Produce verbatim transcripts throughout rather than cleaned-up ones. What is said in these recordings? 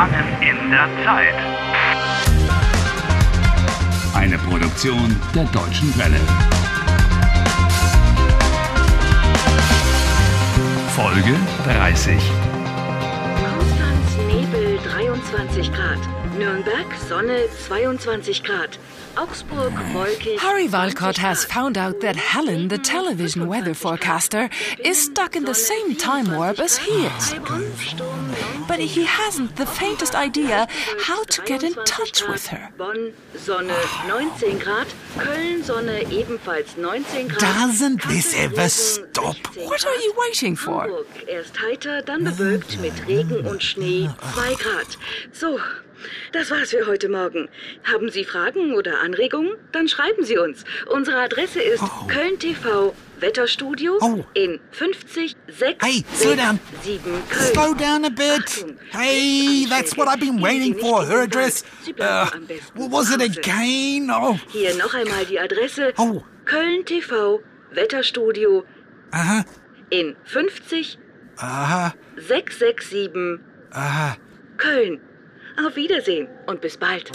Gefangen in der Zeit. Eine Produktion der Deutschen Welle. Folge dreißig. Konstanz, Nebel dreiundzwanzig Grad. Nürnberg, Sonne zweiundzwanzig Grad. Augsburg, wolkig. Harry Walcott has found out that Helen, the television weather forecaster, is stuck in the same time warp as he is. But he hasn't the faintest idea how to get in touch with her. Bonn, Sonne neunzehn Grad. Köln, Sonne ebenfalls neunzehn Grad. Doesn't this ever stop? What are you waiting for? Hamburg, erst heiter, dann bewölkt mit Regen und Schnee zwei Grad. So, das war's für heute Morgen. Haben Sie Fragen oder Anregungen? Dann schreiben Sie uns. Unsere Adresse ist Oh. Köln T V Wetterstudio Oh. in fünfzig sechs Hey, slow down. sieben Köln. Slow down a bit. Achtung, Hey, that's what I've been waiting for. Her address. Sie bleiben Uh, am besten what was zu it Hause. again? Oh, Hier noch einmal die Adresse. Oh. Köln T V Wetterstudio aha, in fünfzig aha, sechs sechs sieben aha. Köln. Auf Wiedersehen und bis bald.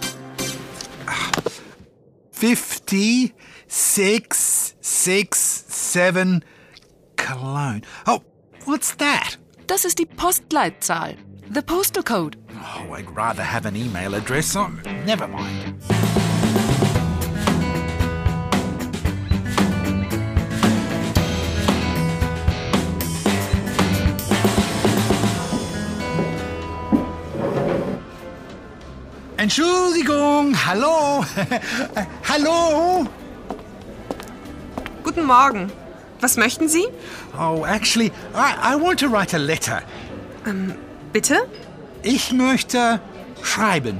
Fifty, six, six, seven, Cologne. Oh, what's that? Das ist die Postleitzahl. The postal code. Oh, I'd rather have an email address. Oh, never mind. Entschuldigung, hallo, hallo. Guten Morgen. Was möchten Sie? Oh, actually, I, I want to write a letter. Bitte? Ich möchte schreiben.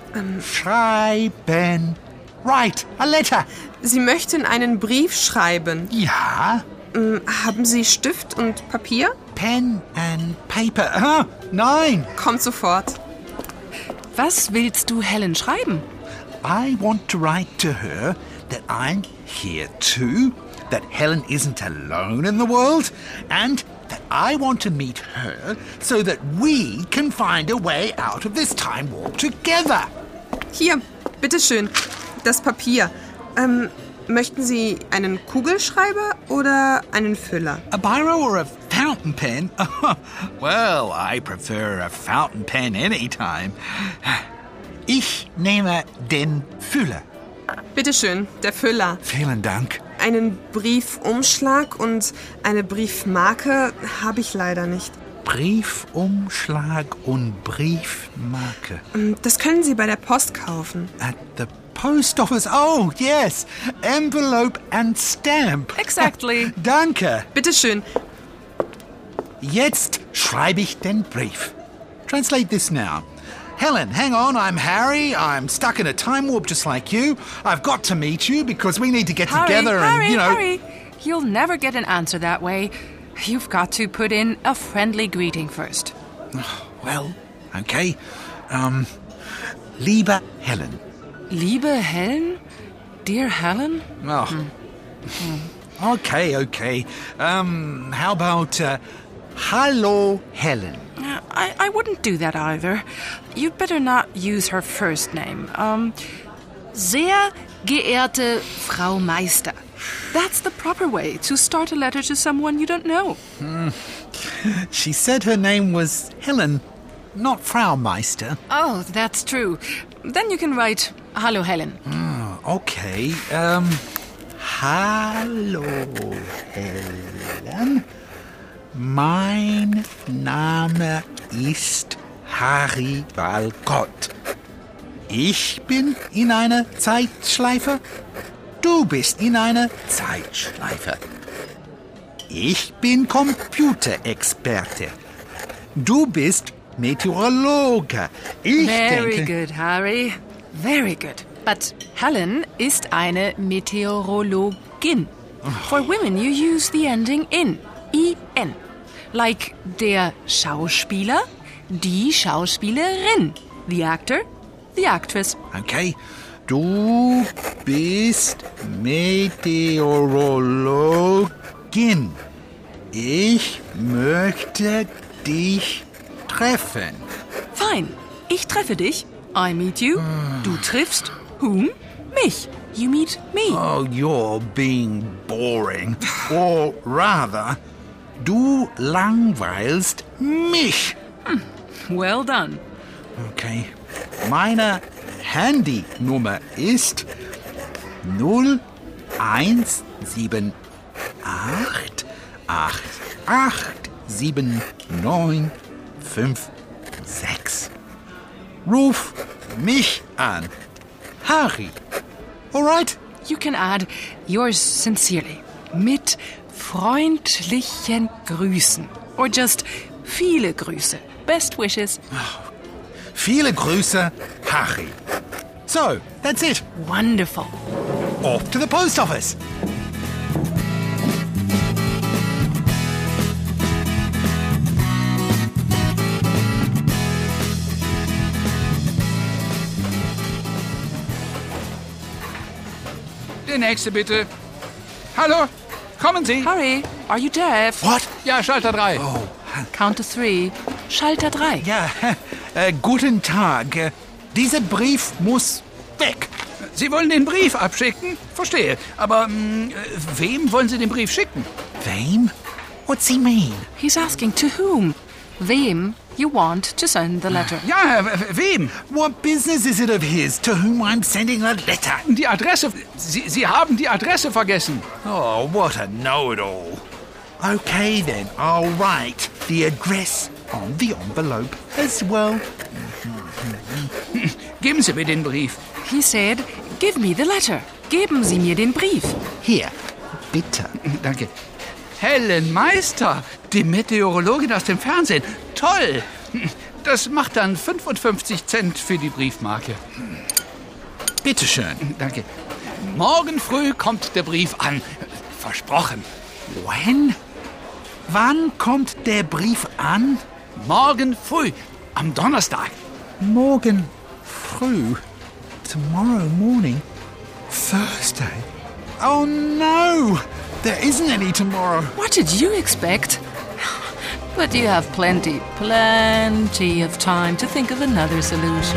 Schreiben. Write a letter. Sie möchten einen Brief schreiben. Ja, Ähm, Haben Sie Stift und Papier? pen and paper. Ah, nein. Kommt sofort. Was willst du Helen schreiben? I want to write to her that I'm here too, that Helen isn't alone in the world, and that I want to meet her so that we can find a way out of this time warp together. Hier, bitteschön. Das Papier. Ähm, möchten Sie einen Kugelschreiber oder einen Füller? A biro or a fountain pen? Well, I prefer a fountain pen anytime. Ich nehme den Füller. Bitteschön, der Füller. Vielen Dank. Einen Briefumschlag und eine Briefmarke habe ich leider nicht. Briefumschlag und Briefmarke. Ähm, Das können Sie bei der Post kaufen. At the post office. Oh, yes. Envelope and stamp. Exactly. Danke. Bitteschön. Jetzt schreibe ich den Brief. Translate this now. Helen, hang on. I'm Harry. I'm stuck in a time warp just like you. I've got to meet you because we need to get Harry, together Harry, and, you know... Harry. You'll never get an answer that way. You've got to put in a friendly greeting first. Well, okay. Um, liebe Helen. Liebe Helen? Dear Helen? Oh. Okay, okay. Um, how about uh, Hallo Helen? Uh, I, I wouldn't do that either. You'd better not use her first name. Um, sehr geehrte Frau Meister. That's the proper way to start a letter to someone you don't know. She said her name was Helen, not Frau Meister. Oh, that's true. Then you can write, Hallo Helen. Okay, um, Hallo Helen. Mein Name ist Harry Walcott. Ich bin in einer Zeitschleife. Du bist in einer Zeitschleife. Ich bin Computerexperte. Du bist Meteorologe. Ich Very denke... good, Harry. Very good. But Helen ist eine Meteorologin. For women, you use the ending in. I N. Like der Schauspieler, die Schauspielerin. The actor, the actress. Okay, du bist Meteorologin. Ich möchte dich treffen. Fine. Ich treffe dich. I meet you. Du triffst whom? Mich. You meet me. Oh, you're being boring. Or rather, du langweilst mich. Well done. Okay. Meine Handynummer ist null eins sieben acht acht acht sieben neun fünf sechs. Ruf mich an. Harry. All right? You can add yours sincerely. Mit freundlichen Grüßen. Or just viele Grüße. Best wishes. Viele Grüße, Harry. So, that's it. Wonderful. Off to the post office. Der nächste bitte. Hallo, kommen Sie. Harry, are you deaf? What? Ja, Schalter drei. Oh, Count to three. Schalter drei. ja, äh, guten Tag. Äh, Dieser Brief muss weg. Sie wollen den Brief abschicken? Verstehe. Aber mh, wem wollen Sie den Brief schicken? Wem? What's he mean? He's asking to whom? Wem you want to send the letter. Ja, w- wem? What business is it of his to whom I'm sending a letter? Die Adresse. Sie, Sie haben die Adresse vergessen. Oh, what a know-it-all. Okay, then, I'll write the address on the envelope as well. Geben Sie mir den Brief. He said, give me the letter. Geben Sie mir den Brief. Here, bitte. Danke. Helen Meister, die Meteorologin aus dem Fernsehen. Toll. Das macht dann fünfundfünfzig Cent für die Briefmarke. Bitteschön. Danke. Morgen früh kommt der Brief an. Versprochen. When? Wann kommt der Brief an? Morgen früh, am Donnerstag. Morgen früh. Tomorrow morning. Thursday. Oh no! There isn't any tomorrow. What did you expect? But you have plenty, plenty of time to think of another solution.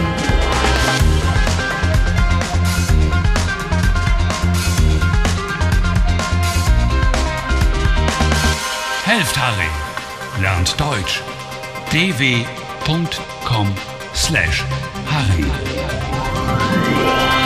Helft Harry. Lernt Deutsch. d w punkt com slash Harry.